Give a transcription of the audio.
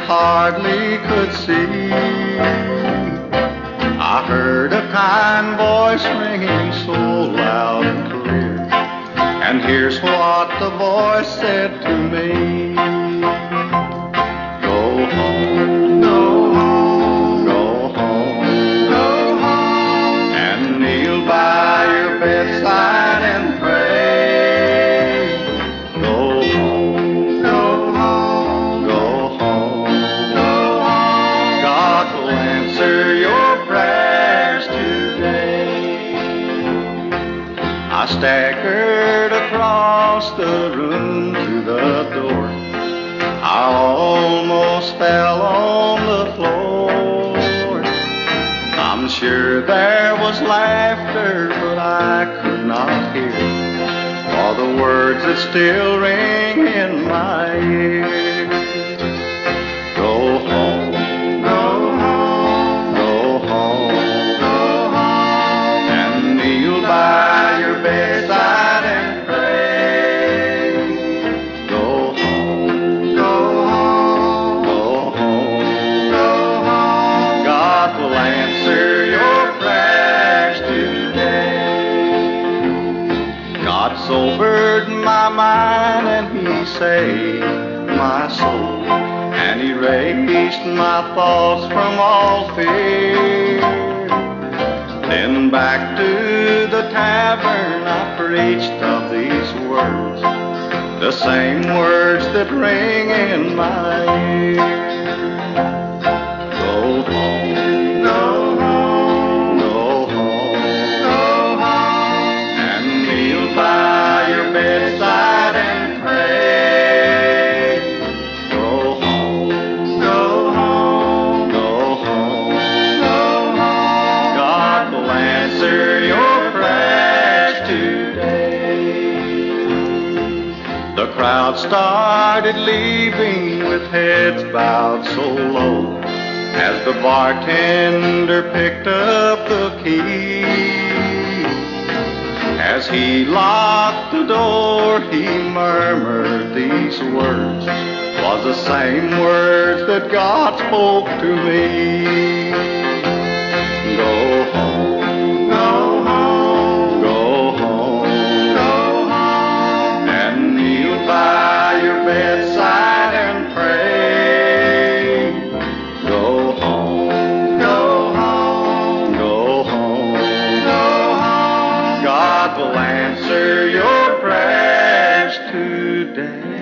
hardly could see. I heard a kind voice ringing so loud and clear, and here's what the voice said to me. Go home, go home, go home, go home, and kneel by your bedside and pray. Go home, go home, go home, go home. God will answer your prayers today. I staggered across the room to the door. I almost fell on the floor. I'm sure there was laughter, but I could not hear, for the words that still ring in my ear. Go home, go home, go home, go home, and kneel by your bedside and pray. Go home, go home, go home, go home. God will answer your prayers today. God sobered my mind and He saved my soul, and He raised my thoughts from all fear. Then back to the tavern I preached of these words, the same words that ring in my ear. Go home, go home, go home, go home, and kneel by your bedside and pray. Go home, go home, go home, go home. God will answer your prayers today. The crowd started leaving with heads bowed so low, as the bartender picked up the key. As he locked the door, he murmured these words, was the same words that God spoke to me. Go home, go home, go home, go home, and kneel by your bedside and pray. Go home, go home, go home, go home. God will answer your prayers today.